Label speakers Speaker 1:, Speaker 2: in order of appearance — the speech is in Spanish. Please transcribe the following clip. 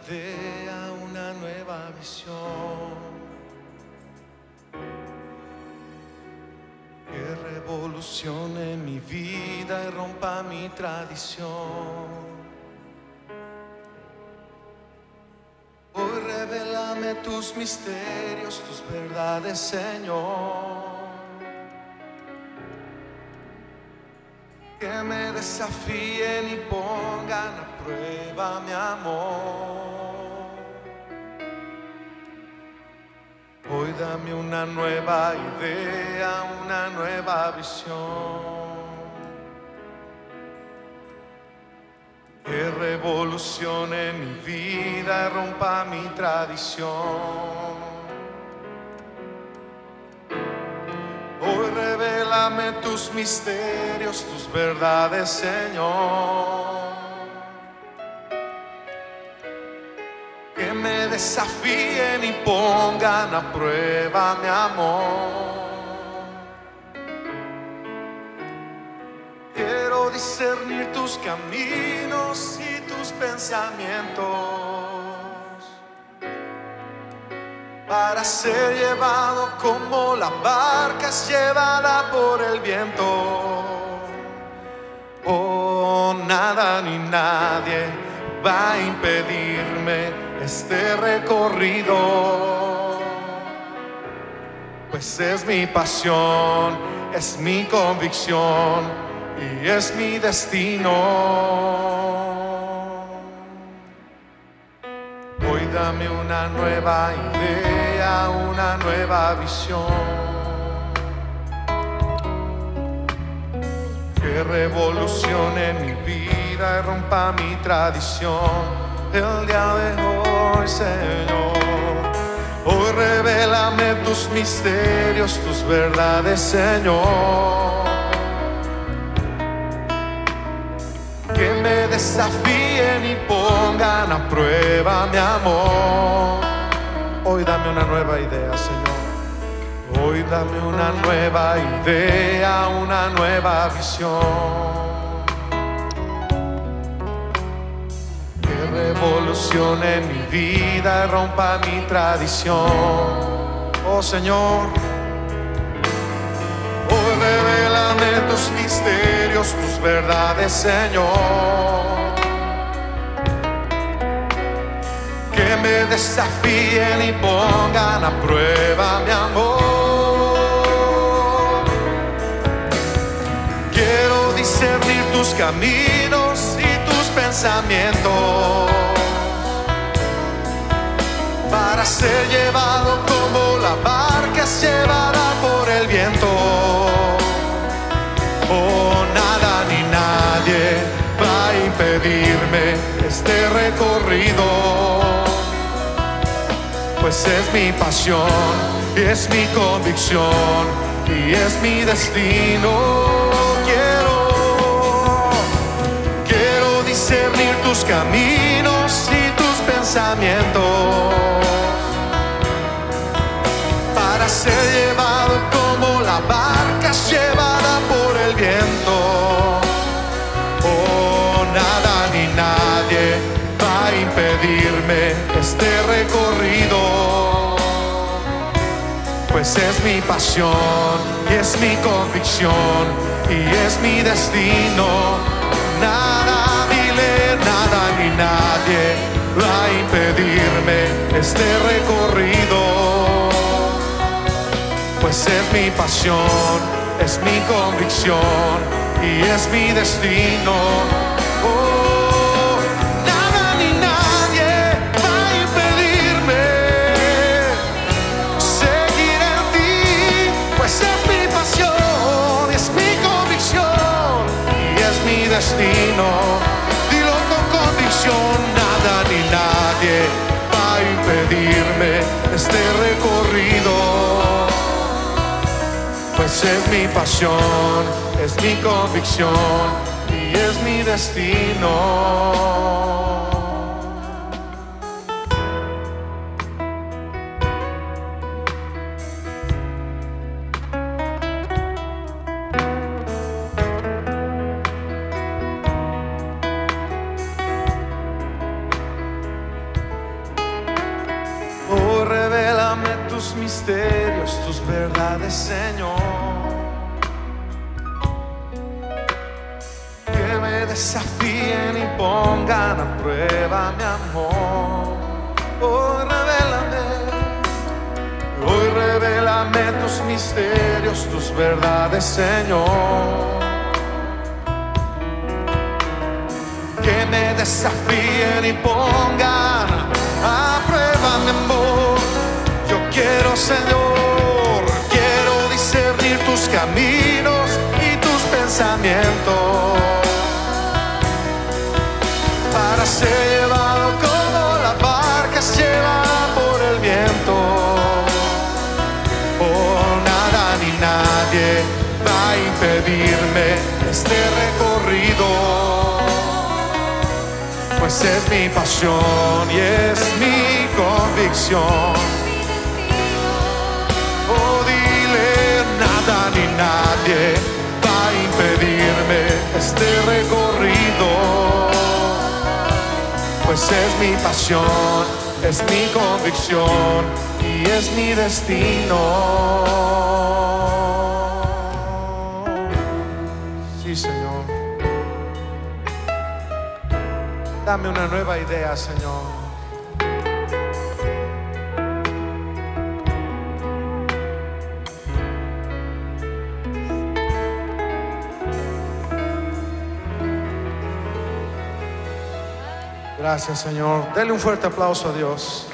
Speaker 1: idea, una nueva visión que revolucione mi vida y rompa mi tradición. Hoy revélame tus misterios, tus verdades, Señor, que me desafíen y pongan a prueba mi amor. Hoy dame una nueva idea, una nueva visión que revolucione mi vida y rompa mi tradición. Hoy revélame tus misterios, tus verdades, Señor, que me desafíen y pongan a prueba mi amor. Quiero discernir tus caminos y tus pensamientos para ser llevado como la barca es llevada por el viento. Oh, nada ni nadie va a impedirme este recorrido, pues es mi pasión, es mi convicción y es mi destino. Hoy dame una nueva idea, una nueva visión que revolucione mi vida y rompa mi tradición. El día de hoy, Señor, hoy revélame tus misterios, tus verdades, Señor, que me desafíen y pongan a prueba mi amor. Hoy dame una nueva idea, Señor. Hoy dame una nueva idea, una nueva visión que revolucione mi vida y rompa mi tradición. Oh, Señor, hoy revélame tus misterios, tus verdades, Señor, que me desafíen y pongan a prueba mi amor. Quiero discernir tus caminos y tus pensamientos para ser llevado como la barca es llevada por el viento. Oh, nada ni nadie va a impedirme este recorrido, pues es mi pasión y es mi convicción y es mi destino. Quiero discernir tus caminos y tus pensamientos para ser llevado como la barca es llevada por el viento. Oh, nada ni nadie va a impedirme este recorrido, pues es mi pasión y es mi convicción y es mi destino. Nada, dile, nada ni nadie va a impedirme este recorrido, pues es mi pasión, es mi convicción y es mi destino. Oh, nada ni nadie va a impedirme seguir en ti, pues es mi pasión, es mi convicción y es mi destino. Dilo con convicción, nada ni nadie va a impedirme este recorrido, pues es mi pasión, es mi convicción y es mi destino. verdades, Señor, que me desafíen y pongan a prueba mi amor. Hoy revélame tus misterios, tus verdades, Señor, que me desafíen y pongan a prueba mi amor. Yo quiero, Señor, quiero discernir tus caminos y tus pensamientos, para ser llevado como la barca es llevada por el viento. Oh, nada ni nadie va a impedirme este recorrido, pues es mi pasión y es mi convicción. Oh, dile, nada ni nadie va a impedirme este recorrido, pues es mi pasión, es mi convicción y es mi destino. Sí, Señor. Dame una nueva idea, Señor. Gracias, Señor. Dele un fuerte aplauso a Dios.